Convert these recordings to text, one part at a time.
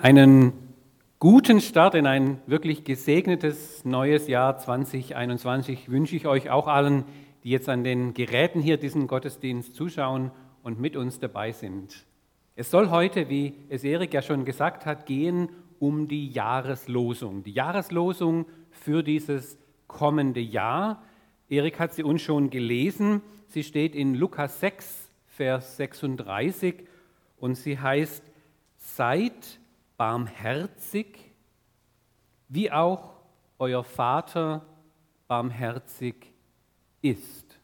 Einen guten Start in ein wirklich gesegnetes neues Jahr 2021 wünsche ich euch auch allen, die jetzt an den Geräten hier diesen Gottesdienst zuschauen und mit uns dabei sind. Es soll heute, wie es Erik ja schon gesagt hat, gehen um die Jahreslosung. Die Jahreslosung für dieses kommende Jahr. Erik hat sie uns schon gelesen. Sie steht in Lukas 6, Vers 36 und sie heißt: Seid barmherzig, wie auch euer Vater barmherzig ist.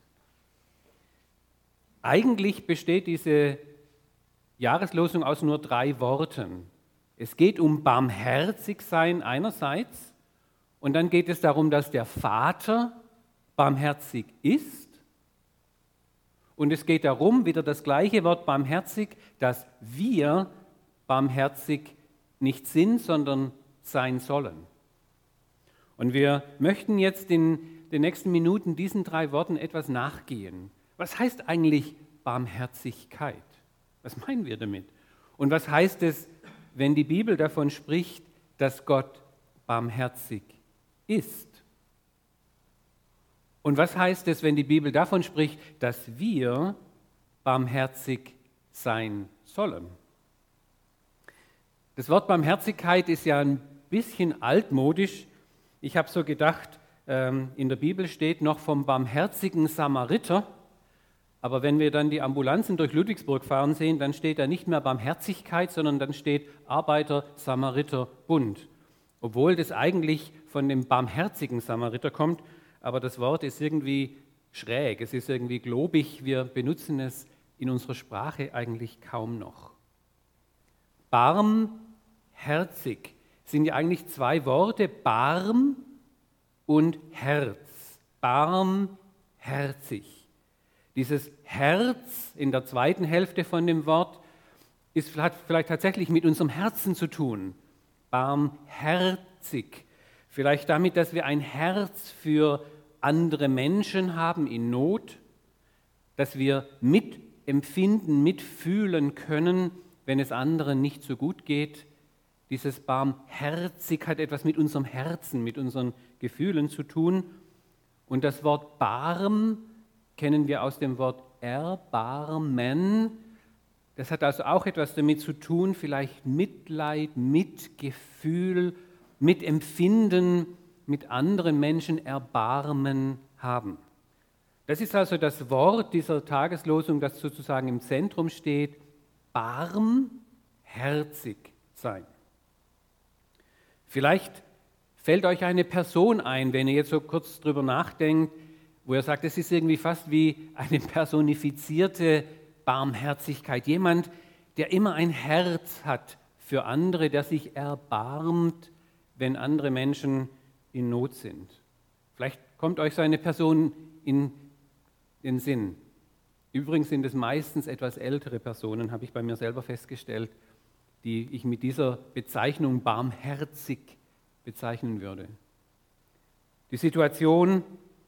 Eigentlich besteht diese Jahreslosung aus nur 3 Worten. Es geht um barmherzig sein einerseits und dann geht es darum, dass der Vater barmherzig ist. Und es geht darum, wieder das gleiche Wort barmherzig, dass wir barmherzig nicht sind, sondern sein sollen. Und wir möchten jetzt in den nächsten Minuten diesen 3 Worten etwas nachgehen. Was heißt eigentlich Barmherzigkeit? Was meinen wir damit? Und was heißt es, wenn die Bibel davon spricht, dass Gott barmherzig ist? Und was heißt es, wenn die Bibel davon spricht, dass wir barmherzig sein sollen? Das Wort Barmherzigkeit ist ja ein bisschen altmodisch. Ich habe so gedacht, in der Bibel steht noch vom barmherzigen Samariter, aber wenn wir dann die Ambulanzen durch Ludwigsburg fahren sehen, dann steht da nicht mehr Barmherzigkeit, sondern dann steht Arbeiter-Samariter-Bund. Obwohl das eigentlich von dem barmherzigen Samariter kommt, aber das Wort ist irgendwie schräg, es ist irgendwie globig, wir benutzen es in unserer Sprache eigentlich kaum noch. Barmherzig sind ja eigentlich 2 Worte, Barm und Herz. Barmherzig. Dieses Herz in der zweiten Hälfte von dem Wort hat vielleicht tatsächlich mit unserem Herzen zu tun. Barmherzig. Vielleicht damit, dass wir ein Herz für andere Menschen haben in Not, dass wir mitempfinden, mitfühlen können, wenn es anderen nicht so gut geht. Dieses barmherzig hat etwas mit unserem Herzen, mit unseren Gefühlen zu tun. Und das Wort barm kennen wir aus dem Wort erbarmen. Das hat also auch etwas damit zu tun, vielleicht Mitleid, Mitgefühl, Mitempfinden mit anderen Menschen, Erbarmen haben. Das ist also das Wort dieser Tageslosung, das sozusagen im Zentrum steht: barmherzig sein. Vielleicht fällt euch eine Person ein, wenn ihr jetzt so kurz drüber nachdenkt, wo ihr sagt, es ist irgendwie fast wie eine personifizierte Barmherzigkeit. Jemand, der immer ein Herz hat für andere, der sich erbarmt, wenn andere Menschen in Not sind. Vielleicht kommt euch so eine Person in den Sinn. Übrigens sind es meistens etwas ältere Personen, habe ich bei mir selber festgestellt, die ich mit dieser Bezeichnung barmherzig bezeichnen würde. Die Situation,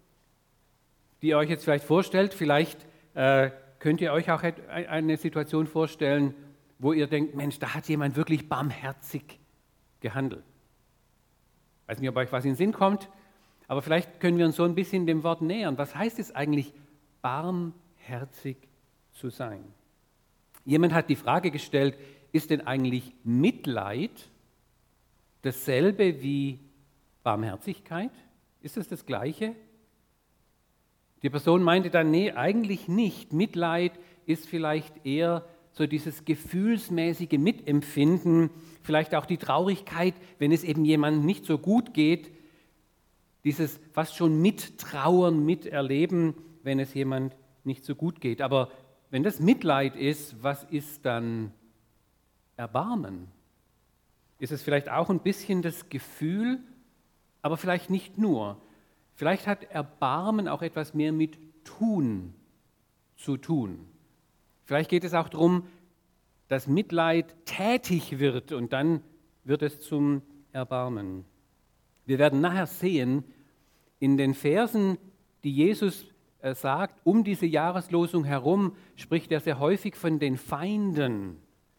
die ihr euch jetzt vielleicht vorstellt, vielleicht könnt ihr euch auch eine Situation vorstellen, wo ihr denkt, Mensch, da hat jemand wirklich barmherzig gehandelt. Ich weiß nicht, ob euch was in den Sinn kommt, aber vielleicht können wir uns so ein bisschen dem Wort nähern. Was heißt es eigentlich, barmherzig zu sein? Jemand hat die Frage gestellt, ist denn eigentlich Mitleid dasselbe wie Barmherzigkeit? Ist es das Gleiche? Die Person meinte dann, nee, eigentlich nicht. Mitleid ist vielleicht eher so dieses gefühlsmäßige Mitempfinden, vielleicht auch die Traurigkeit, wenn es eben jemandem nicht so gut geht, dieses fast schon Mittrauern, Miterleben, wenn es jemand nicht so gut geht. Aber wenn das Mitleid ist, was ist dann Erbarmen? Ist es vielleicht auch ein bisschen das Gefühl, aber vielleicht nicht nur. Vielleicht hat Erbarmen auch etwas mehr mit Tun zu tun. Vielleicht geht es auch darum, dass Mitleid tätig wird und dann wird es zum Erbarmen. Wir werden nachher sehen, in den Versen, die Jesus sagt, um diese Jahreslosung herum, spricht er sehr häufig von den Feinden,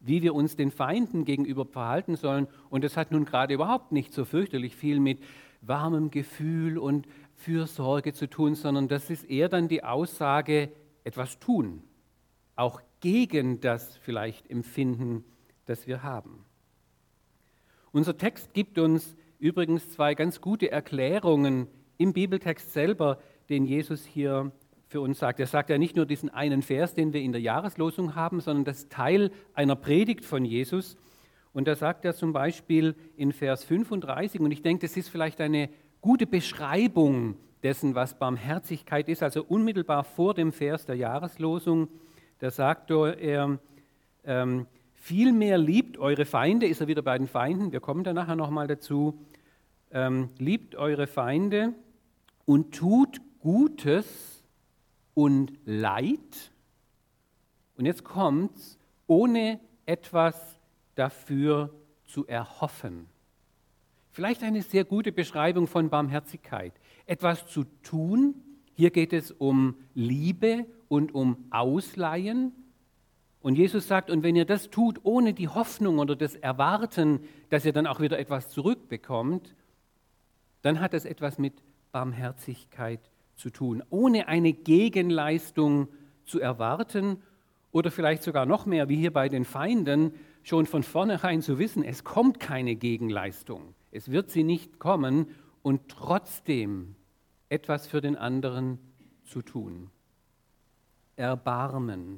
wie wir uns den Feinden gegenüber verhalten sollen. Und das hat nun gerade überhaupt nicht so fürchterlich viel mit warmem Gefühl und Fürsorge zu tun, sondern das ist eher dann die Aussage, etwas tun, auch gegen das vielleicht Empfinden, das wir haben. Unser Text gibt uns übrigens 2 ganz gute Erklärungen im Bibeltext selber, den Jesus hier für uns sagt. Er sagt ja nicht nur diesen einen Vers, den wir in der Jahreslosung haben, sondern das ist Teil einer Predigt von Jesus. Und da sagt er zum Beispiel in Vers 35, und ich denke, das ist vielleicht eine gute Beschreibung dessen, was Barmherzigkeit ist, also unmittelbar vor dem Vers der Jahreslosung, da sagt er, vielmehr liebt eure Feinde, ist er wieder bei den Feinden, wir kommen da nachher nochmal dazu, liebt eure Feinde und tut Gutes und Leid, und jetzt kommt's, ohne etwas dafür zu erhoffen. Vielleicht eine sehr gute Beschreibung von Barmherzigkeit. Etwas zu tun, hier geht es um Liebe und um Ausleihen. Und Jesus sagt, und wenn ihr das tut, ohne die Hoffnung oder das Erwarten, dass ihr dann auch wieder etwas zurückbekommt, dann hat das etwas mit Barmherzigkeit zu tun, ohne eine Gegenleistung zu erwarten oder vielleicht sogar noch mehr, wie hier bei den Feinden, schon von vornherein zu wissen, es kommt keine Gegenleistung, es wird sie nicht kommen und trotzdem etwas für den anderen zu tun. Erbarmen.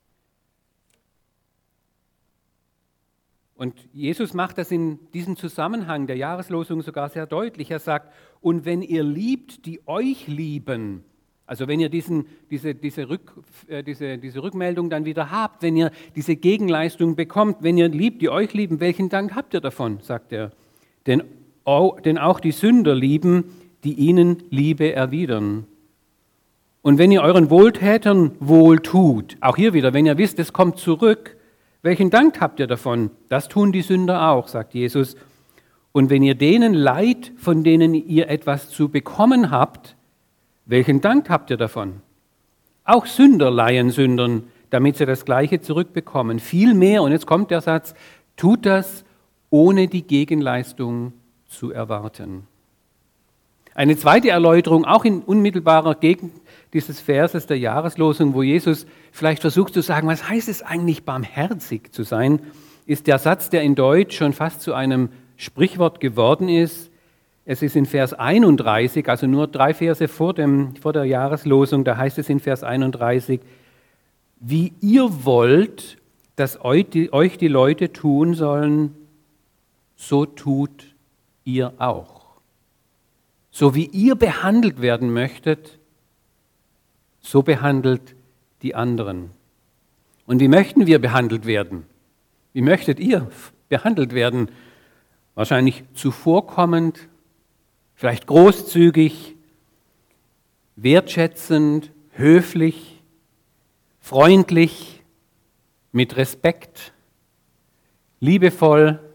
Und Jesus macht das in diesem Zusammenhang der Jahreslosung sogar sehr deutlich. Er sagt, und wenn ihr liebt, die euch lieben, also wenn ihr diese Rückmeldung dann wieder habt, wenn ihr diese Gegenleistung bekommt, wenn ihr liebt, die euch lieben, welchen Dank habt ihr davon, sagt er. Denn auch die Sünder lieben, die ihnen Liebe erwidern. Und wenn ihr euren Wohltätern wohl tut, auch hier wieder, wenn ihr wisst, es kommt zurück, welchen Dank habt ihr davon? Das tun die Sünder auch, sagt Jesus. Und wenn ihr denen leiht, von denen ihr etwas zu bekommen habt, welchen Dank habt ihr davon? Auch Sünder leihen Sündern, damit sie das Gleiche zurückbekommen. Vielmehr, und jetzt kommt der Satz, tut das, ohne die Gegenleistung zu erwarten. Eine zweite Erläuterung, auch in unmittelbarer Gegend dieses Verses der Jahreslosung, wo Jesus vielleicht versucht zu sagen, was heißt es eigentlich, barmherzig zu sein, ist der Satz, der in Deutsch schon fast zu einem Sprichwort geworden ist. Es ist in Vers 31, also nur 3 Verse vor der Jahreslosung, da heißt es in Vers 31, wie ihr wollt, dass euch die Leute tun sollen, so tut ihr auch. So wie ihr behandelt werden möchtet, so behandelt die anderen. Und wie möchten wir behandelt werden? Wie möchtet ihr behandelt werden? Wahrscheinlich zuvorkommend, vielleicht großzügig, wertschätzend, höflich, freundlich, mit Respekt, liebevoll.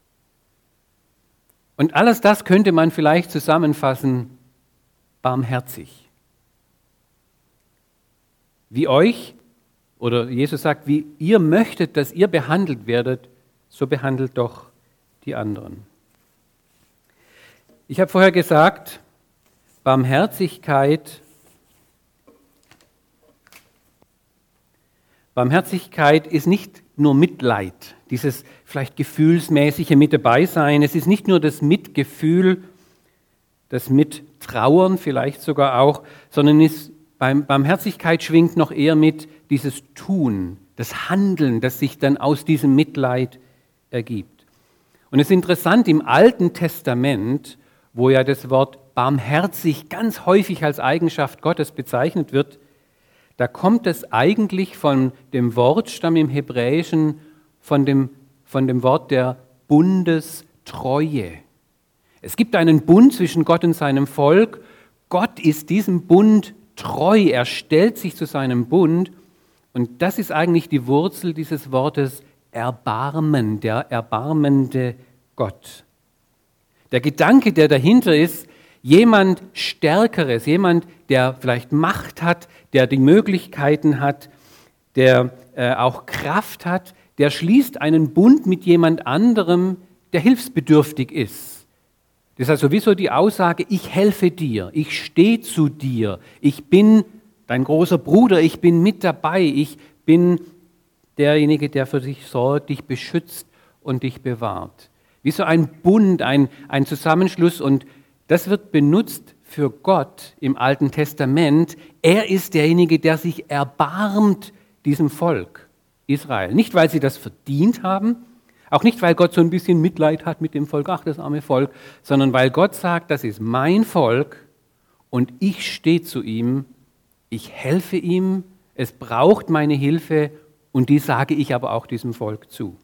Und alles das könnte man vielleicht zusammenfassen, barmherzig. Wie euch, oder Jesus sagt, wie ihr möchtet, dass ihr behandelt werdet, so behandelt doch die anderen. Ich habe vorher gesagt, Barmherzigkeit ist nicht nur Mitleid, dieses vielleicht gefühlsmäßige mit dabei sein. Es ist nicht nur das Mitgefühl, das Mittrauern vielleicht sogar auch, sondern Barmherzigkeit schwingt noch eher mit dieses Tun, das Handeln, das sich dann aus diesem Mitleid ergibt. Und es ist interessant, im Alten Testament, wo ja das Wort barmherzig ganz häufig als Eigenschaft Gottes bezeichnet wird, da kommt es eigentlich von dem Wortstamm im Hebräischen, von dem Wort der Bundestreue. Es gibt einen Bund zwischen Gott und seinem Volk. Gott ist diesem Bund treu, er stellt sich zu seinem Bund. Und das ist eigentlich die Wurzel dieses Wortes Erbarmen, der erbarmende Gott. Der Gedanke, der dahinter ist, jemand Stärkeres, jemand, der vielleicht Macht hat, der die Möglichkeiten hat, der auch Kraft hat, der schließt einen Bund mit jemand anderem, der hilfsbedürftig ist. Das ist also sowieso die Aussage, ich helfe dir, ich stehe zu dir, ich bin dein großer Bruder, ich bin mit dabei, ich bin derjenige, der für dich sorgt, dich beschützt und dich bewahrt. Wie so ein Bund, ein Zusammenschluss, und das wird benutzt für Gott im Alten Testament. Er ist derjenige, der sich erbarmt diesem Volk Israel. Nicht, weil sie das verdient haben, auch nicht, weil Gott so ein bisschen Mitleid hat mit dem Volk, ach, das arme Volk, sondern weil Gott sagt, das ist mein Volk und ich stehe zu ihm, ich helfe ihm, es braucht meine Hilfe und die sage ich aber auch diesem Volk zu.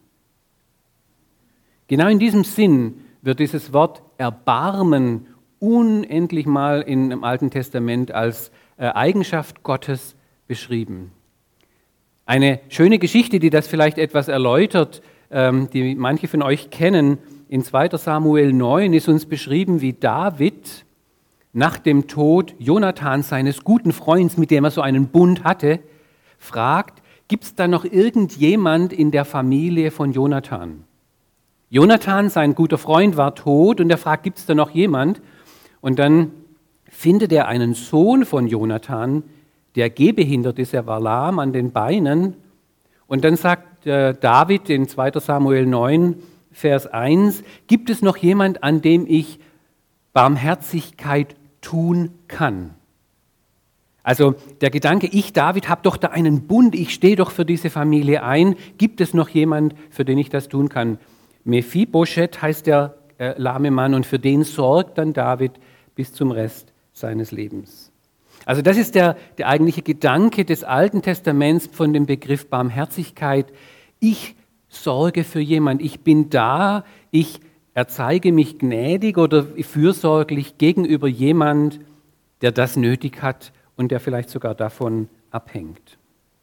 Genau in diesem Sinn wird dieses Wort Erbarmen unendlich mal im Alten Testament als Eigenschaft Gottes beschrieben. Eine schöne Geschichte, die das vielleicht etwas erläutert, die manche von euch kennen, in 2. Samuel 9 ist uns beschrieben, wie David nach dem Tod Jonathans, seines guten Freundes, mit dem er so einen Bund hatte, fragt, gibt es da noch irgendjemand in der Familie von Jonathan? Jonathan, sein guter Freund, war tot und er fragt, gibt es da noch jemand? Und dann findet er einen Sohn von Jonathan, der gehbehindert ist, er war lahm an den Beinen. Und dann sagt David in 2. Samuel 9, Vers 1, gibt es noch jemand, an dem ich Barmherzigkeit tun kann? Also der Gedanke, ich David habe doch da einen Bund, ich stehe doch für diese Familie ein, gibt es noch jemand, für den ich das tun kann? Mephibosheth heißt der lahme Mann und für den sorgt dann David bis zum Rest seines Lebens. Also das ist der eigentliche Gedanke des Alten Testaments von dem Begriff Barmherzigkeit. Ich sorge für jemand, ich bin da, ich erzeige mich gnädig oder fürsorglich gegenüber jemand, der das nötig hat und der vielleicht sogar davon abhängt.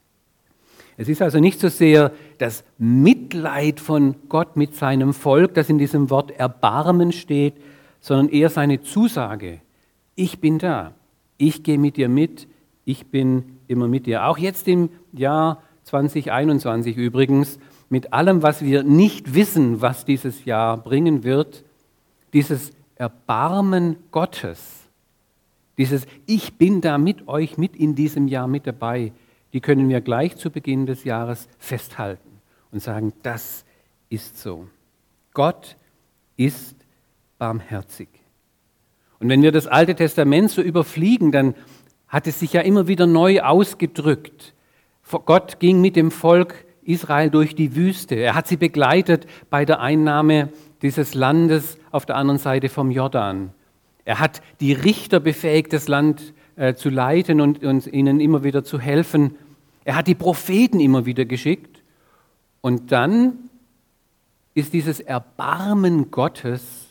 Es ist also nicht so sehr das Mitleid von Gott mit seinem Volk, das in diesem Wort Erbarmen steht, sondern eher seine Zusage, ich bin da, ich gehe mit dir mit, ich bin immer mit dir. Auch jetzt im Jahr 2021 übrigens, mit allem, was wir nicht wissen, was dieses Jahr bringen wird, dieses Erbarmen Gottes, dieses Ich bin da mit euch, mit in diesem Jahr mit dabei, die können wir gleich zu Beginn des Jahres festhalten und sagen, das ist so. Gott ist barmherzig. Und wenn wir das Alte Testament so überfliegen, dann hat es sich ja immer wieder neu ausgedrückt. Gott ging mit dem Volk Israel durch die Wüste. Er hat sie begleitet bei der Einnahme dieses Landes auf der anderen Seite vom Jordan. Er hat die Richter befähigt, das Land zu leiten und ihnen immer wieder zu helfen. Er hat die Propheten immer wieder geschickt. Und dann ist dieses Erbarmen Gottes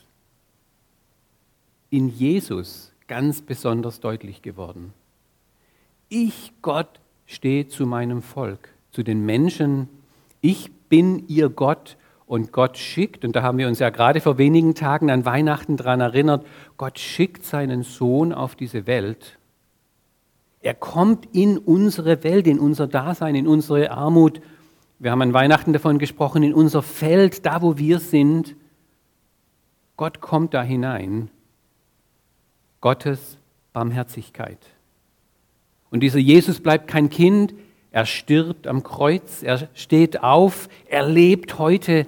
in Jesus ganz besonders deutlich geworden. Ich, Gott, stehe zu meinem Volk, zu den Menschen. Ich bin ihr Gott und Gott schickt, und da haben wir uns ja gerade vor wenigen Tagen an Weihnachten daran erinnert, Gott schickt seinen Sohn auf diese Welt. Er kommt in unsere Welt, in unser Dasein, in unsere Armut. Wir haben an Weihnachten davon gesprochen, in unser Feld, da wo wir sind. Gott kommt da hinein. Gottes Barmherzigkeit. Und dieser Jesus bleibt kein Kind, er stirbt am Kreuz, er steht auf, er lebt heute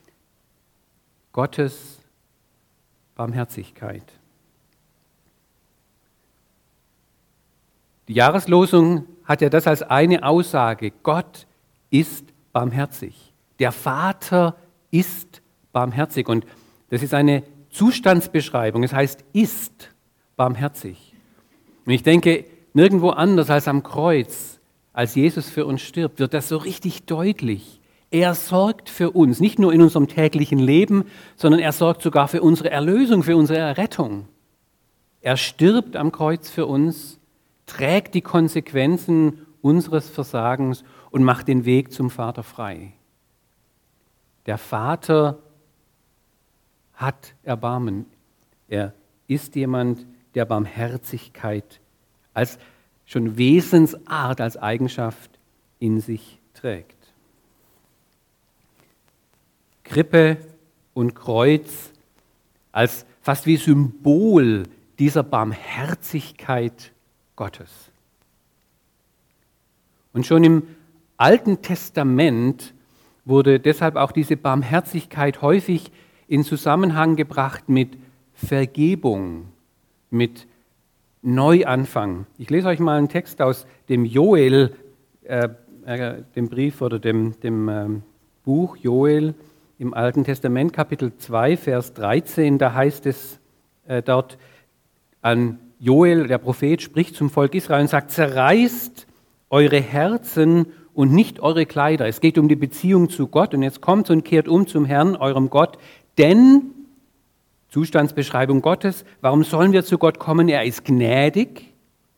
Gottes Barmherzigkeit. Die Jahreslosung hat ja das als eine Aussage. Gott ist barmherzig. Der Vater ist barmherzig. Und das ist eine Zustandsbeschreibung. Es heißt, ist barmherzig. Und ich denke, nirgendwo anders als am Kreuz, als Jesus für uns stirbt, wird das so richtig deutlich. Er sorgt für uns, nicht nur in unserem täglichen Leben, sondern er sorgt sogar für unsere Erlösung, für unsere Errettung. Er stirbt am Kreuz für uns, trägt die Konsequenzen unseres Versagens und macht den Weg zum Vater frei. Der Vater hat Erbarmen. Er ist jemand, der Barmherzigkeit als schon Wesensart, als Eigenschaft in sich trägt. Krippe und Kreuz als fast wie Symbol dieser Barmherzigkeit Gottes. Und schon im Alten Testament wurde deshalb auch diese Barmherzigkeit häufig in Zusammenhang gebracht mit Vergebung, mit Neuanfang. Ich lese euch mal einen Text aus dem Joel, dem Brief oder dem Buch Joel im Alten Testament, Kapitel 2, Vers 13. Da heißt es dort an Joel, der Prophet, spricht zum Volk Israel und sagt, zerreißt eure Herzen und nicht eure Kleider. Es geht um die Beziehung zu Gott und jetzt kommt und kehrt um zum Herrn, eurem Gott, denn, Zustandsbeschreibung Gottes, warum sollen wir zu Gott kommen? Er ist gnädig,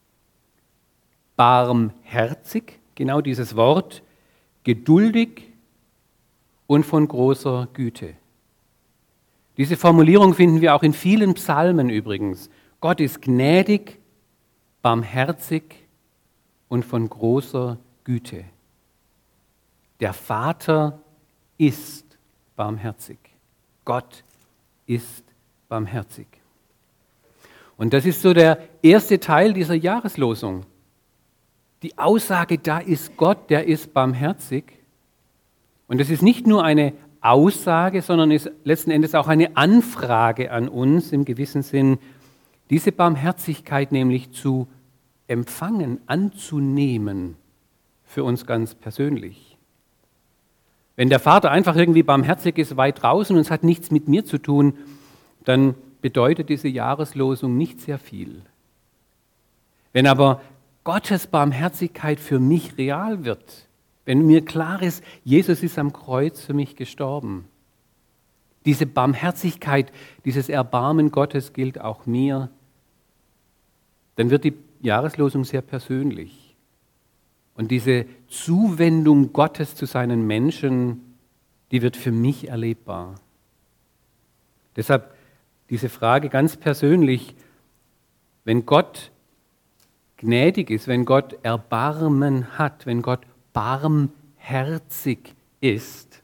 barmherzig, genau dieses Wort, geduldig und von großer Güte. Diese Formulierung finden wir auch in vielen Psalmen übrigens. Gott ist gnädig, barmherzig und von großer Güte. Der Vater ist barmherzig. Gott ist barmherzig. Und das ist so der erste Teil dieser Jahreslosung. Die Aussage, da ist Gott, der ist barmherzig. Und das ist nicht nur eine Aussage, sondern ist letzten Endes auch eine Anfrage an uns im gewissen Sinn, diese Barmherzigkeit nämlich zu empfangen, anzunehmen für uns ganz persönlich. Wenn der Vater einfach irgendwie barmherzig ist, weit draußen und es hat nichts mit mir zu tun, dann bedeutet diese Jahreslosung nicht sehr viel. Wenn aber Gottes Barmherzigkeit für mich real wird, wenn mir klar ist, Jesus ist am Kreuz für mich gestorben, diese Barmherzigkeit, dieses Erbarmen Gottes gilt auch mir, dann wird die Jahreslosung sehr persönlich. Und diese Zuwendung Gottes zu seinen Menschen, die wird für mich erlebbar. Deshalb diese Frage ganz persönlich, wenn Gott gnädig ist, wenn Gott Erbarmen hat, wenn Gott barmherzig ist,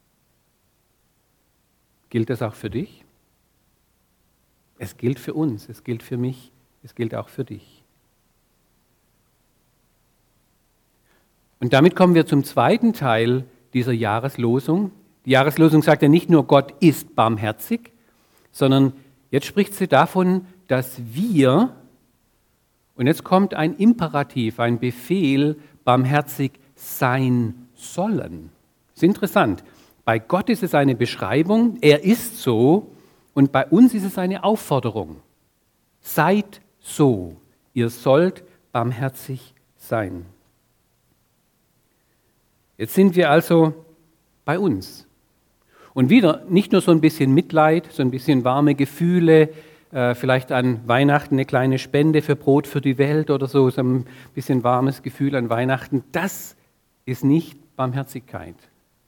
gilt das auch für dich? Es gilt für uns, es gilt für mich, es gilt auch für dich. Und damit kommen wir zum zweiten Teil dieser Jahreslosung. Die Jahreslosung sagt ja nicht nur, Gott ist barmherzig, sondern jetzt spricht sie davon, dass wir, und jetzt kommt ein Imperativ, ein Befehl, barmherzig sein sollen. Das ist interessant. Bei Gott ist es eine Beschreibung, er ist so, und bei uns ist es eine Aufforderung. Seid so, ihr sollt barmherzig sein. Jetzt sind wir also bei uns. Und wieder nicht nur so ein bisschen Mitleid, so ein bisschen warme Gefühle, vielleicht an Weihnachten eine kleine Spende für Brot für die Welt oder so ein bisschen warmes Gefühl an Weihnachten. Das ist nicht Barmherzigkeit.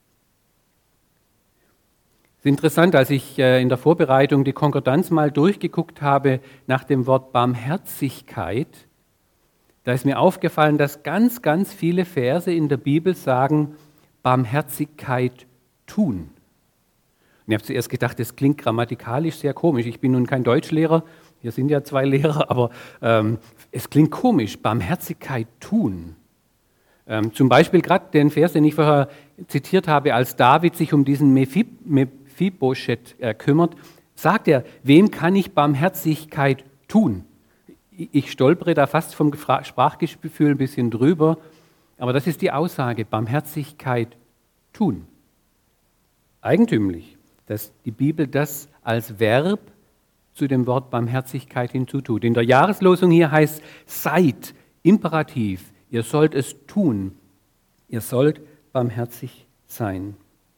Es ist interessant, als ich in der Vorbereitung die Konkordanz mal durchgeguckt habe nach dem Wort Barmherzigkeit, da ist mir aufgefallen, dass ganz, ganz viele Verse in der Bibel sagen, Barmherzigkeit tun. Und ich habe zuerst gedacht, das klingt grammatikalisch sehr komisch. Ich bin nun kein Deutschlehrer, hier sind ja 2 Lehrer, aber es klingt komisch, Barmherzigkeit tun. Zum Beispiel gerade den Vers, den ich vorher zitiert habe, als David sich um diesen Mephibosheth kümmert, sagt er, wem kann ich Barmherzigkeit tun? Ich stolpere da fast vom Sprachgefühl ein bisschen drüber, aber das ist die Aussage, Barmherzigkeit tun. Eigentümlich, dass die Bibel das als Verb zu dem Wort Barmherzigkeit hinzutut. In der Jahreslosung hier heißt seid, Imperativ, ihr sollt es tun, ihr sollt barmherzig sein.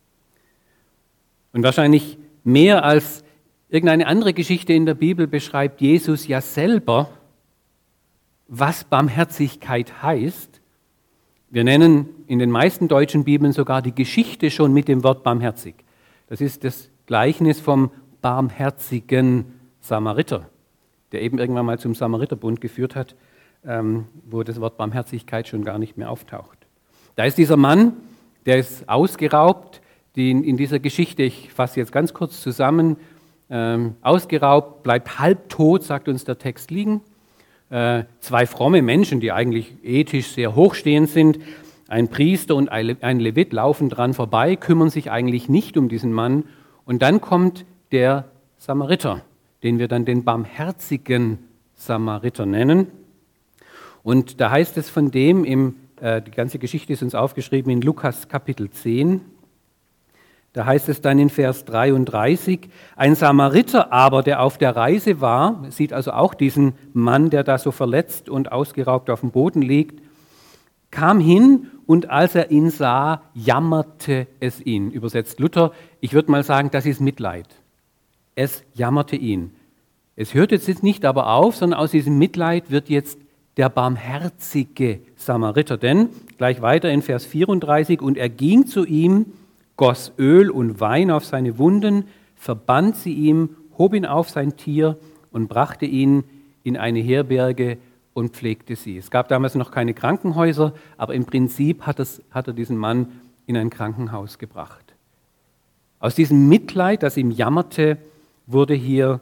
Und wahrscheinlich mehr als irgendeine andere Geschichte in der Bibel beschreibt Jesus ja selber, was Barmherzigkeit heißt. Wir nennen in den meisten deutschen Bibeln sogar die Geschichte schon mit dem Wort barmherzig. Das ist das Gleichnis vom barmherzigen Samariter, der eben irgendwann mal zum Samariterbund geführt hat, wo das Wort Barmherzigkeit schon gar nicht mehr auftaucht. Da ist dieser Mann, der ist ausgeraubt, die in dieser Geschichte, ich fasse jetzt ganz kurz zusammen, ausgeraubt, bleibt halbtot, sagt uns der Text, liegen. Zwei fromme Menschen, die eigentlich ethisch sehr hochstehend sind, ein Priester und ein Levit laufen dran vorbei, kümmern sich eigentlich nicht um diesen Mann. Und dann kommt der Samariter, den wir dann den barmherzigen Samariter nennen. Und da heißt es von dem, die ganze Geschichte ist uns aufgeschrieben in Lukas Kapitel 10, da heißt es dann in Vers 33, ein Samariter aber, der auf der Reise war, sieht also auch diesen Mann, der da so verletzt und ausgeraubt auf dem Boden liegt, kam hin und als er ihn sah, jammerte es ihn. Übersetzt Luther, ich würde mal sagen, das ist Mitleid. Es jammerte ihn. Es hört jetzt nicht aber auf, sondern aus diesem Mitleid wird jetzt der barmherzige Samariter. Denn, gleich weiter in Vers 34, und er ging zu ihm, goss Öl und Wein auf seine Wunden, verband sie ihm, hob ihn auf sein Tier und brachte ihn in eine Herberge und pflegte sie. Es gab damals noch keine Krankenhäuser, aber im Prinzip hat er diesen Mann in ein Krankenhaus gebracht. Aus diesem Mitleid, das ihm jammerte, wurde hier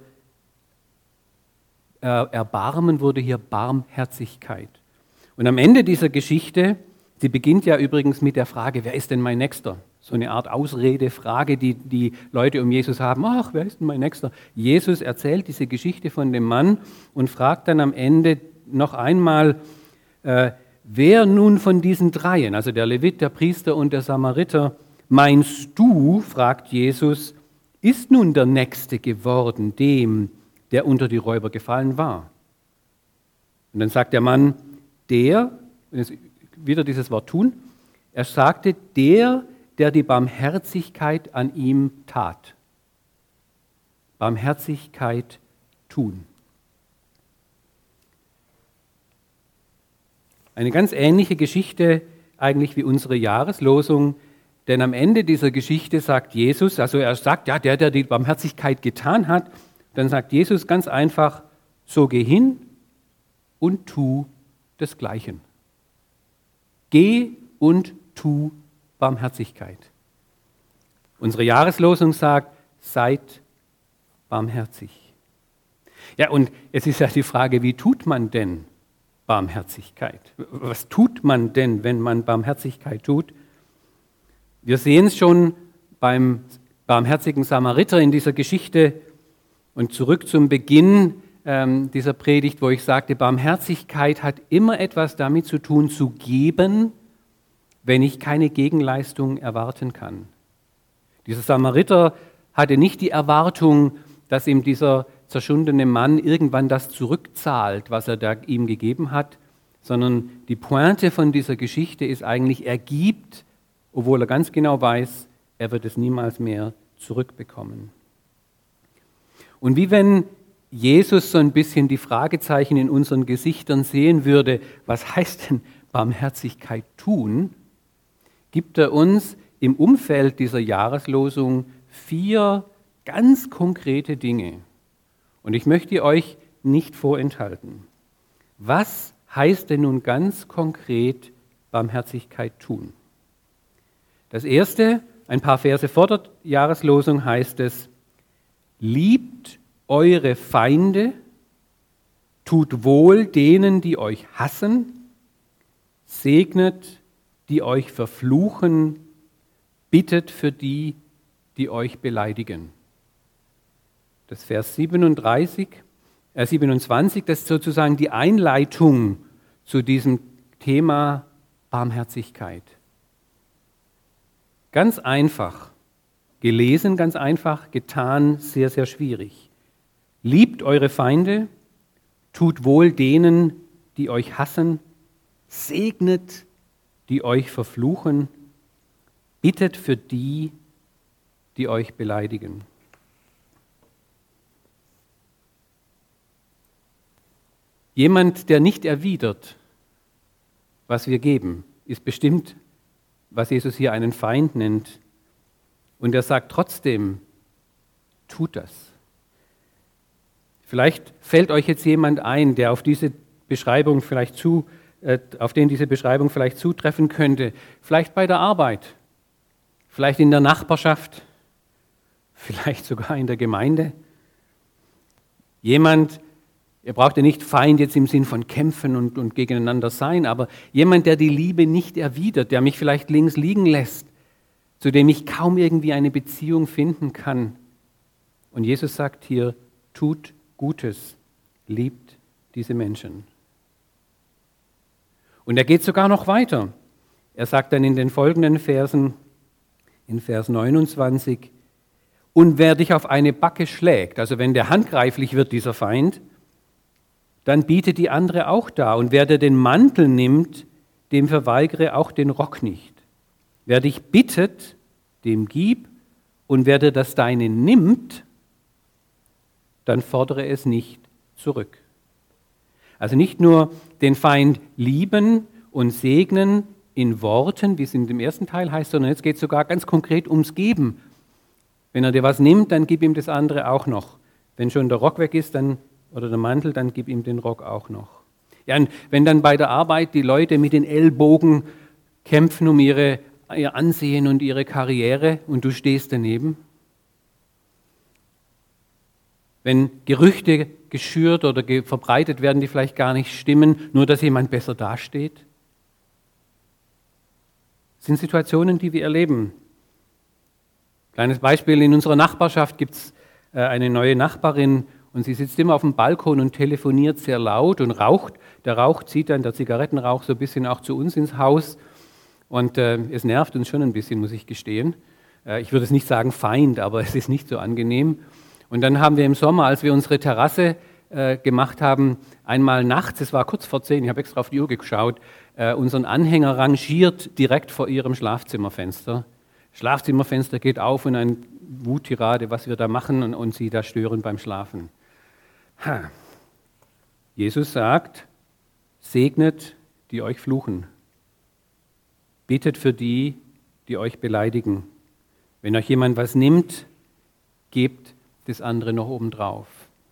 Erbarmen, wurde hier Barmherzigkeit. Und am Ende dieser Geschichte, sie beginnt ja übrigens mit der Frage, wer ist denn mein Nächster? So eine Art Ausredefrage, die Leute um Jesus haben. Ach, wer ist denn mein Nächster? Jesus erzählt diese Geschichte von dem Mann und fragt dann am Ende noch einmal, wer nun von diesen dreien, also der Levit, der Priester und der Samariter, meinst du, fragt Jesus, ist nun der Nächste geworden dem, der unter die Räuber gefallen war? Und dann sagt der Mann, wieder dieses Wort tun, er sagte, der die Barmherzigkeit an ihm tat. Barmherzigkeit tun. Eine ganz ähnliche Geschichte eigentlich wie unsere Jahreslosung, denn am Ende dieser Geschichte sagt Jesus, also er sagt, ja, der die Barmherzigkeit getan hat, dann sagt Jesus ganz einfach, so geh hin und tu desgleichen. Geh und tu Barmherzigkeit. Unsere Jahreslosung sagt, seid barmherzig. Ja, und jetzt ist ja die Frage, wie tut man denn Barmherzigkeit? Was tut man denn, wenn man Barmherzigkeit tut? Wir sehen es schon beim barmherzigen Samariter in dieser Geschichte und zurück zum Beginn dieser Predigt, wo ich sagte, Barmherzigkeit hat immer etwas damit zu tun, zu geben, wenn ich keine Gegenleistung erwarten kann. Dieser Samariter hatte nicht die Erwartung, dass ihm dieser zerschundene Mann irgendwann das zurückzahlt, was er da ihm gegeben hat, sondern die Pointe von dieser Geschichte ist eigentlich, er gibt, obwohl er ganz genau weiß, er wird es niemals mehr zurückbekommen. Und wie wenn Jesus so ein bisschen die Fragezeichen in unseren Gesichtern sehen würde, was heißt denn Barmherzigkeit tun, gibt er uns im Umfeld dieser Jahreslosung 4 ganz konkrete Dinge. Und ich möchte euch nicht vorenthalten. Was heißt denn nun ganz konkret Barmherzigkeit tun? Das erste, ein paar Verse vor der Jahreslosung heißt es, liebt eure Feinde, tut wohl denen, die euch hassen, segnet, die euch verfluchen, bittet für die, die euch beleidigen. Das Vers 27, das ist sozusagen die Einleitung zu diesem Thema Barmherzigkeit. Ganz einfach, gelesen ganz einfach, getan sehr, sehr schwierig. Liebt eure Feinde, tut wohl denen, die euch hassen, segnet, die euch verfluchen, bittet für die, die euch beleidigen. Jemand, der nicht erwidert, was wir geben, ist bestimmt, was Jesus hier einen Feind nennt. Und er sagt trotzdem, tut das. Vielleicht fällt euch jetzt jemand ein, der auf diese Beschreibung auf den diese Beschreibung vielleicht zutreffen könnte. Vielleicht bei der Arbeit. vielleicht in der Nachbarschaft, vielleicht sogar in der Gemeinde. Jemand, ihr braucht ja nicht Feind jetzt im Sinn von kämpfen und gegeneinander sein, aber jemand, der die Liebe nicht erwidert, der mich vielleicht links liegen lässt, zu dem ich kaum irgendwie eine Beziehung finden kann. Und Jesus sagt hier, tut Gutes, liebt diese Menschen. Und er geht sogar noch weiter. Er sagt dann in den folgenden Versen, in Vers 29, und wer dich auf eine Backe schlägt, also wenn der handgreiflich wird, dieser Feind, dann bietet die andere auch dar. Und wer dir den Mantel nimmt, dem verweigere auch den Rock nicht. Wer dich bittet, dem gib, und wer dir das Deine nimmt, dann fordere es nicht zurück. Also nicht nur den Feind lieben und segnen in Worten, wie es in dem ersten Teil heißt, sondern jetzt geht es sogar ganz konkret ums Geben. Wenn er dir was nimmt, dann gib ihm das andere auch noch. Wenn schon der Rock weg ist, dann, oder der Mantel, dann gib ihm den Rock auch noch. Ja, und wenn dann bei der Arbeit die Leute mit den Ellbogen kämpfen um ihr Ansehen und ihre Karriere und du stehst daneben. Wenn Gerüchte geschürt oder verbreitet werden, die vielleicht gar nicht stimmen, nur dass jemand besser dasteht. Das sind Situationen, die wir erleben. Kleines Beispiel, in unserer Nachbarschaft gibt es eine neue Nachbarin und sie sitzt immer auf dem Balkon und telefoniert sehr laut und raucht. Der Rauch zieht dann, der Zigarettenrauch, so ein bisschen auch zu uns ins Haus. Und es nervt uns schon ein bisschen, muss ich gestehen. Ich würde es nicht sagen Feind, aber es ist nicht so angenehm. Und dann haben wir im Sommer, als wir unsere Terrasse gemacht haben, einmal nachts, es war kurz vor 10, ich habe extra auf die Uhr geschaut, unseren Anhänger rangiert direkt vor ihrem Schlafzimmerfenster. Schlafzimmerfenster geht auf und eine Wuttirade, was wir da machen und sie da stören beim Schlafen. Jesus sagt, segnet, die euch fluchen. Betet für die, die euch beleidigen. Wenn euch jemand was nimmt, gebt das andere noch obendrauf.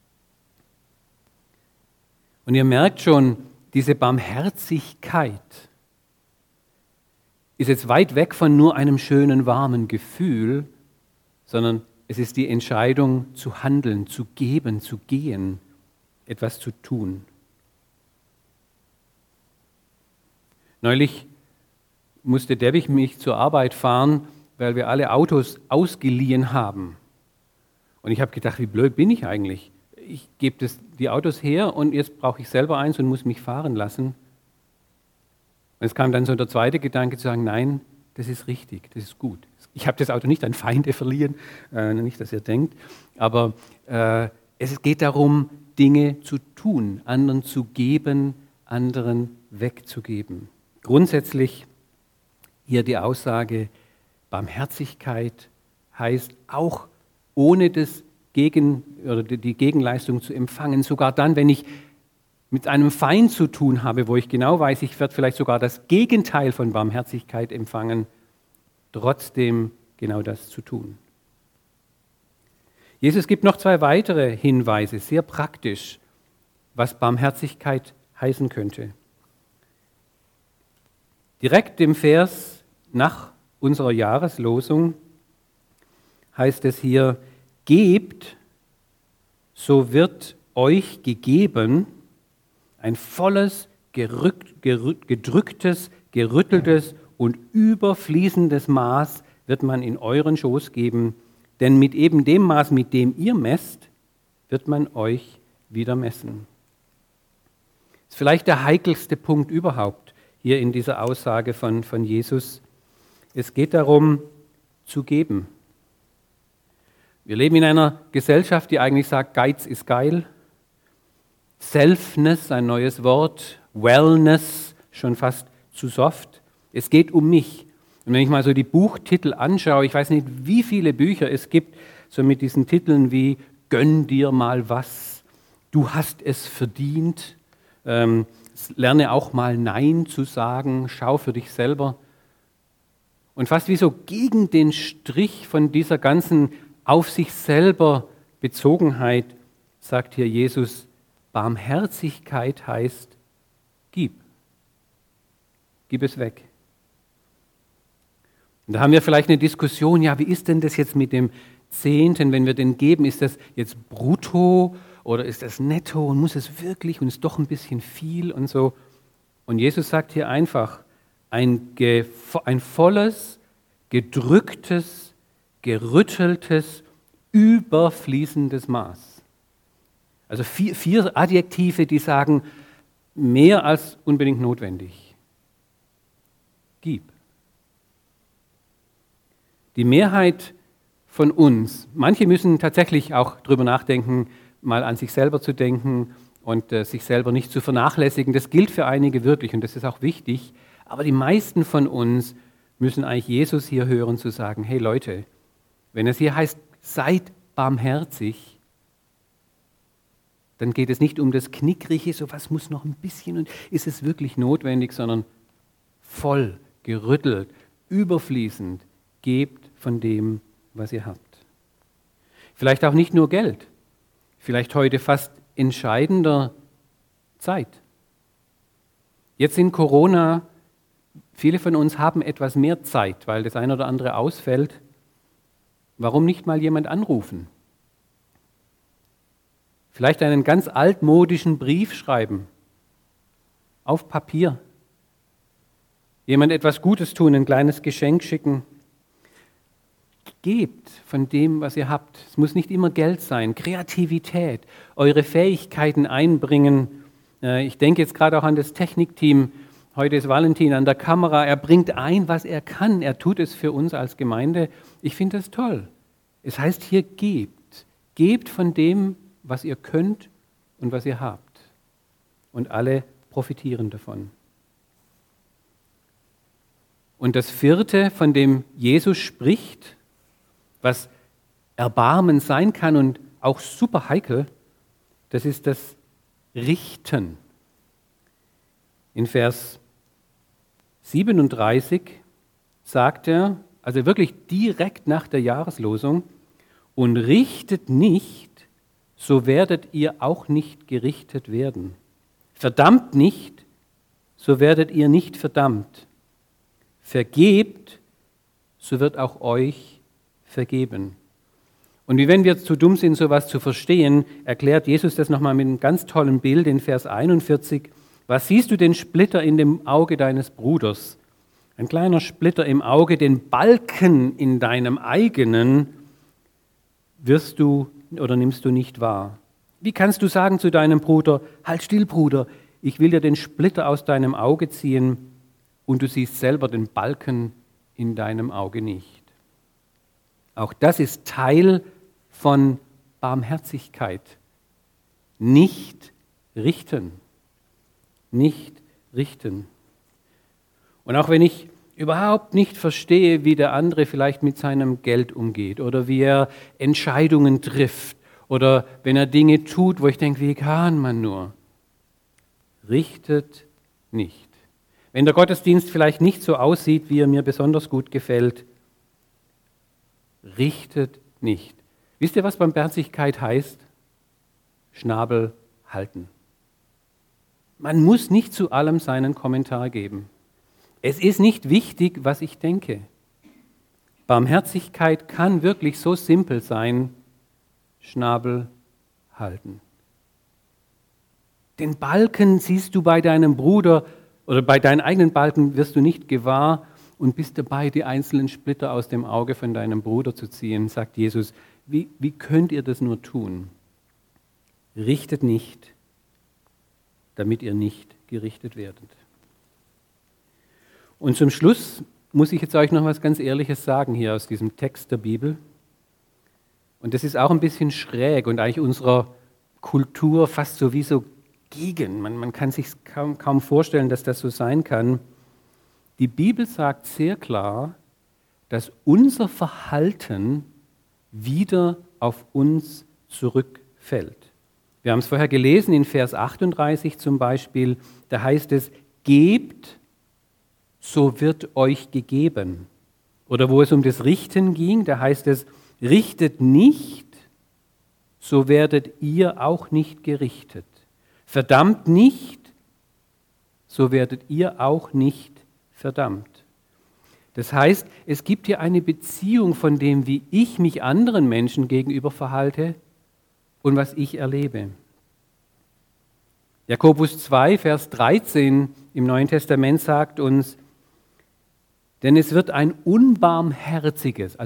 Und ihr merkt schon, diese Barmherzigkeit ist jetzt weit weg von nur einem schönen, warmen Gefühl, sondern es ist die Entscheidung zu handeln, zu geben, zu gehen, etwas zu tun. Neulich musste Debbie mich zur Arbeit fahren, weil wir alle Autos ausgeliehen haben. Und ich habe gedacht, wie blöd bin ich eigentlich? Ich gebe die Autos her und jetzt brauche ich selber eins und muss mich fahren lassen. Und es kam dann so der zweite Gedanke zu sagen, nein, das ist richtig, das ist gut. Ich habe das Auto nicht an Feinde verliehen, nicht, dass ihr denkt, aber es geht darum, Dinge zu tun, anderen zu geben, anderen wegzugeben. Grundsätzlich hier die Aussage, Barmherzigkeit heißt auch ohne die Gegenleistung zu empfangen, sogar dann, wenn ich mit einem Feind zu tun habe, wo ich genau weiß, ich werde vielleicht sogar das Gegenteil von Barmherzigkeit empfangen, trotzdem genau das zu tun. Jesus gibt noch 2 weitere Hinweise, sehr praktisch, was Barmherzigkeit heißen könnte. Direkt im Vers nach unserer Jahreslosung heißt es hier, gebt, so wird euch gegeben, ein volles, gedrücktes, gerütteltes und überfließendes Maß wird man in euren Schoß geben, denn mit eben dem Maß, mit dem ihr messt, wird man euch wieder messen. Das ist vielleicht der heikelste Punkt überhaupt hier in dieser Aussage von Jesus. Es geht darum, zu geben. Wir leben in einer Gesellschaft, die eigentlich sagt, Geiz ist geil. Selfness, ein neues Wort. Wellness, schon fast zu soft. Es geht um mich. Und wenn ich mal so die Buchtitel anschaue, ich weiß nicht, wie viele Bücher es gibt, so mit diesen Titeln wie Gönn dir mal was, du hast es verdient, lerne auch mal Nein zu sagen, schau für dich selber. Und fast wie so gegen den Strich von dieser ganzen auf sich selber Bezogenheit sagt hier Jesus, Barmherzigkeit heißt, gib es weg. Und da haben wir vielleicht eine Diskussion, ja, wie ist denn das jetzt mit dem Zehnten, wenn wir den geben, ist das jetzt brutto oder ist das netto und muss es wirklich und ist doch ein bisschen viel und so. Und Jesus sagt hier einfach, ein volles, gedrücktes, gerütteltes, überfließendes Maß. Also vier Adjektive, die sagen, mehr als unbedingt notwendig. Gib. Die Mehrheit von uns, manche müssen tatsächlich auch drüber nachdenken, mal an sich selber zu denken und sich selber nicht zu vernachlässigen. Das gilt für einige wirklich und das ist auch wichtig. Aber die meisten von uns müssen eigentlich Jesus hier hören, zu sagen, hey Leute, wenn es hier heißt, seid barmherzig, dann geht es nicht um das Knickrige, so was muss noch ein bisschen und ist es wirklich notwendig, sondern voll, gerüttelt, überfließend, gebt von dem, was ihr habt. Vielleicht auch nicht nur Geld, vielleicht heute fast entscheidender Zeit. Jetzt in Corona, viele von uns haben etwas mehr Zeit, weil das eine oder andere ausfällt. Warum nicht mal jemand anrufen? Vielleicht einen ganz altmodischen Brief schreiben, auf Papier. Jemand etwas Gutes tun, ein kleines Geschenk schicken. Gebt von dem, was ihr habt. Es muss nicht immer Geld sein, Kreativität, eure Fähigkeiten einbringen. Ich denke jetzt gerade auch an das Technikteam. Heute ist Valentin an der Kamera. Er bringt ein, was er kann. Er tut es für uns als Gemeinde. Ich finde das toll. Es heißt hier, gebt. Gebt von dem, was ihr könnt und was ihr habt. Und alle profitieren davon. Und das vierte, von dem Jesus spricht, was Erbarmen sein kann und auch super heikel, das ist das Richten. In Vers 37 sagt er, also wirklich direkt nach der Jahreslosung, und richtet nicht, so werdet ihr auch nicht gerichtet werden. Verdammt nicht, so werdet ihr nicht verdammt. Vergebt, so wird auch euch vergeben. Und wie wenn wir zu dumm sind, sowas zu verstehen, erklärt Jesus das nochmal mit einem ganz tollen Bild in Vers 41. Was siehst du den Splitter in dem Auge deines Bruders? Ein kleiner Splitter im Auge, den Balken in deinem eigenen wirst du oder nimmst du nicht wahr. Wie kannst du sagen zu deinem Bruder, halt still, Bruder, ich will dir den Splitter aus deinem Auge ziehen und du siehst selber den Balken in deinem Auge nicht. Auch das ist Teil von Barmherzigkeit. Nicht richten. Nicht richten. Und auch wenn ich überhaupt nicht verstehe, wie der andere vielleicht mit seinem Geld umgeht oder wie er Entscheidungen trifft oder wenn er Dinge tut, wo ich denke, wie kann man nur? Richtet nicht. Wenn der Gottesdienst vielleicht nicht so aussieht, wie er mir besonders gut gefällt, richtet nicht. Wisst ihr, was Barmherzigkeit heißt? Schnabel halten. Man muss nicht zu allem seinen Kommentar geben. Es ist nicht wichtig, was ich denke. Barmherzigkeit kann wirklich so simpel sein, Schnabel halten. Den Balken siehst du bei deinem Bruder oder bei deinen eigenen Balken wirst du nicht gewahr und bist dabei, die einzelnen Splitter aus dem Auge von deinem Bruder zu ziehen, sagt Jesus. Wie könnt ihr das nur tun? Richtet nicht, damit ihr nicht gerichtet werdet. Und zum Schluss muss ich jetzt euch noch was ganz Ehrliches sagen hier aus diesem Text der Bibel. Und das ist auch ein bisschen schräg und eigentlich unserer Kultur fast sowieso gegen. Man kann sich kaum vorstellen, dass das so sein kann. Die Bibel sagt sehr klar, dass unser Verhalten wieder auf uns zurückfällt. Wir haben es vorher gelesen in Vers 38 zum Beispiel, da heißt es, gebt, so wird euch gegeben. Oder wo es um das Richten ging, da heißt es, richtet nicht, so werdet ihr auch nicht gerichtet. Verdammt nicht, so werdet ihr auch nicht verdammt. Das heißt, es gibt hier eine Beziehung von dem, wie ich mich anderen Menschen gegenüber verhalte und was ich erlebe. Jakobus 2, Vers 13 im Neuen Testament sagt uns, denn es wird ein unbarmherziges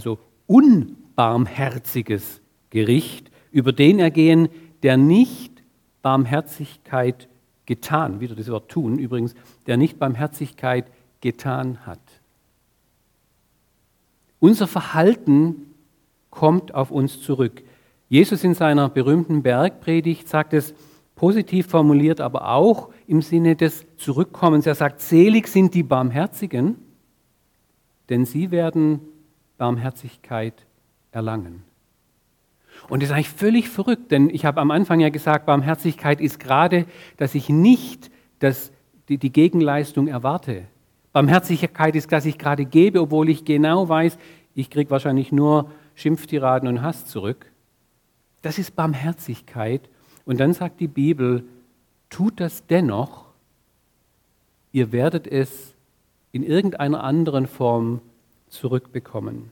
Gericht über den ergehen, der nicht Barmherzigkeit getan, wieder das Wort tun übrigens, der nicht Barmherzigkeit getan hat. Unser Verhalten kommt auf uns zurück. Jesus in seiner berühmten Bergpredigt sagt es positiv formuliert, aber auch im Sinne des Zurückkommens. Er sagt, selig sind die Barmherzigen, denn sie werden Barmherzigkeit erlangen. Und das ist eigentlich völlig verrückt, denn ich habe am Anfang ja gesagt, Barmherzigkeit ist gerade, dass ich nicht die Gegenleistung erwarte. Barmherzigkeit ist, dass ich gerade gebe, obwohl ich genau weiß, ich kriege wahrscheinlich nur Schimpftiraden und Hass zurück. Das ist Barmherzigkeit. Und dann sagt die Bibel, tut das dennoch, ihr werdet es in irgendeiner anderen Form zurückbekommen.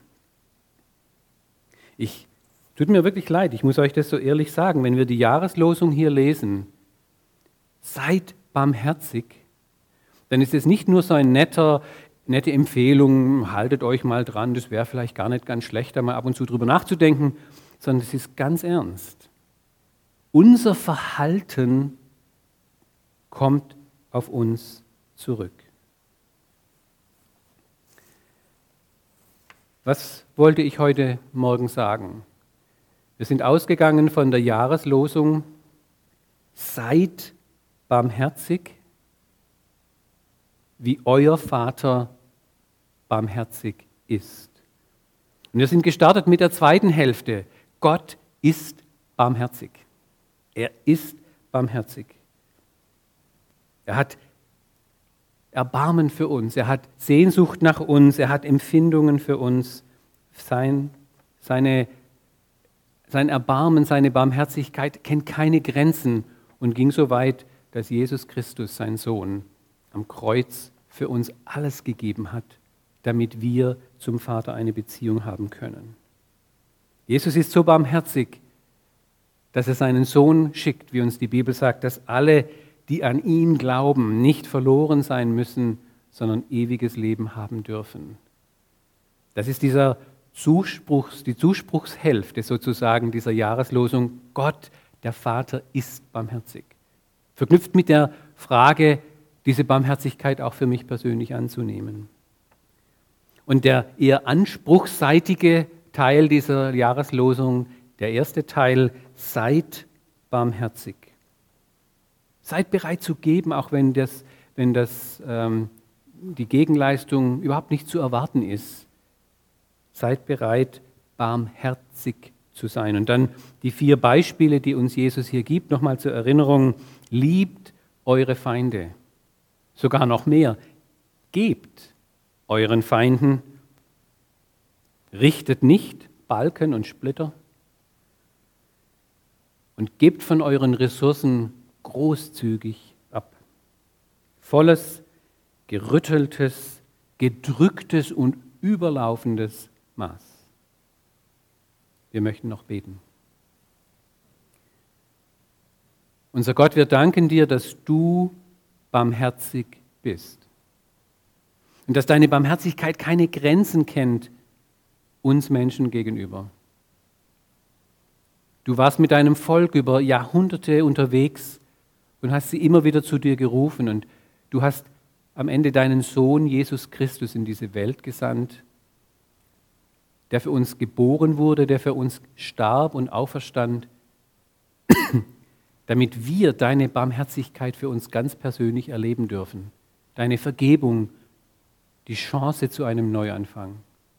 Tut mir wirklich leid, ich muss euch das so ehrlich sagen, wenn wir die Jahreslosung hier lesen, seid barmherzig, dann ist es nicht nur so eine nette Empfehlung, haltet euch mal dran, das wäre vielleicht gar nicht ganz schlecht, da mal ab und zu drüber nachzudenken, sondern es ist ganz ernst. Unser Verhalten kommt auf uns zurück. Was wollte ich heute Morgen sagen? Wir sind ausgegangen von der Jahreslosung, seid barmherzig, wie euer Vater barmherzig ist. Und wir sind gestartet mit der zweiten Hälfte. Gott ist barmherzig. Er ist barmherzig. Er hat Erbarmen für uns. Er hat Sehnsucht nach uns. Er hat Empfindungen für uns. Sein Erbarmen, seine Barmherzigkeit kennt keine Grenzen und ging so weit, dass Jesus Christus, sein Sohn, am Kreuz für uns alles gegeben hat, damit wir zum Vater eine Beziehung haben können. Jesus ist so barmherzig, dass er seinen Sohn schickt, wie uns die Bibel sagt, dass alle, die an ihn glauben, nicht verloren sein müssen, sondern ewiges Leben haben dürfen. Das ist die Zuspruchshälfte sozusagen dieser Jahreslosung, Gott, der Vater, ist barmherzig. Verknüpft mit der Frage, diese Barmherzigkeit auch für mich persönlich anzunehmen. Und der eher anspruchsseitige Teil dieser Jahreslosung, der erste Teil, seid barmherzig. Seid bereit zu geben, auch wenn die Gegenleistung überhaupt nicht zu erwarten ist. Seid bereit, barmherzig zu sein. Und dann die 4 Beispiele, die uns Jesus hier gibt, nochmal zur Erinnerung. Liebt eure Feinde. Sogar noch mehr. Gebt euren Feinden. Richtet nicht Balken und Splitter. Und gebt von euren Ressourcen großzügig ab. Volles, gerütteltes, gedrücktes und überlaufendes Maß. Wir möchten noch beten. Unser Gott, wir danken dir, dass du barmherzig bist und dass deine Barmherzigkeit keine Grenzen kennt uns Menschen gegenüber. Du warst mit deinem Volk über Jahrhunderte unterwegs und hast sie immer wieder zu dir gerufen und du hast am Ende deinen Sohn Jesus Christus in diese Welt gesandt, der für uns geboren wurde, der für uns starb und auferstand, damit wir deine Barmherzigkeit für uns ganz persönlich erleben dürfen. Deine Vergebung, die Chance zu einem Neuanfang.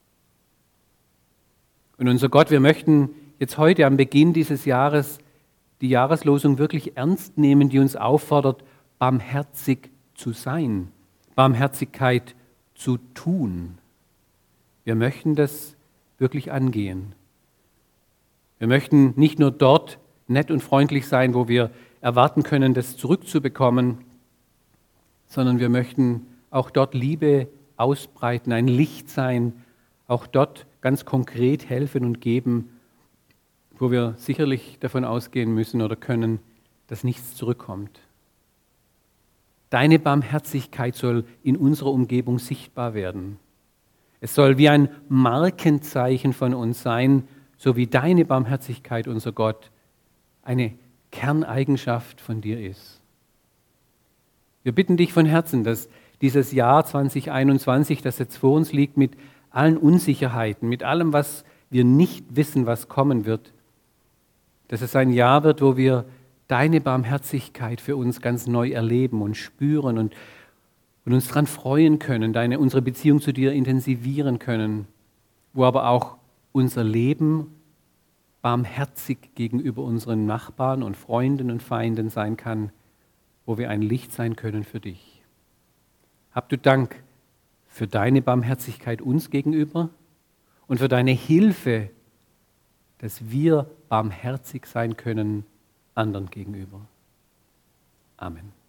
Und unser Gott, wir möchten jetzt heute am Beginn dieses Jahres die Jahreslosung wirklich ernst nehmen, die uns auffordert, barmherzig zu sein, Barmherzigkeit zu tun. Wir möchten das wirklich angehen. Wir möchten nicht nur dort nett und freundlich sein, wo wir erwarten können, das zurückzubekommen, sondern wir möchten auch dort Liebe ausbreiten, ein Licht sein, auch dort ganz konkret helfen und geben, wo wir sicherlich davon ausgehen müssen oder können, dass nichts zurückkommt. Deine Barmherzigkeit soll in unserer Umgebung sichtbar werden. Es soll wie ein Markenzeichen von uns sein, so wie deine Barmherzigkeit, unser Gott, eine Kerneigenschaft von dir ist. Wir bitten dich von Herzen, dass dieses Jahr 2021, das jetzt vor uns liegt, mit allen Unsicherheiten, mit allem, was wir nicht wissen, was kommen wird, dass es ein Jahr wird, wo wir deine Barmherzigkeit für uns ganz neu erleben und spüren und uns daran freuen können, unsere Beziehung zu dir intensivieren können, wo aber auch unser Leben barmherzig gegenüber unseren Nachbarn und Freunden und Feinden sein kann, wo wir ein Licht sein können für dich. Hab du Dank für deine Barmherzigkeit uns gegenüber und für deine Hilfe, dass wir barmherzig sein können anderen gegenüber. Amen.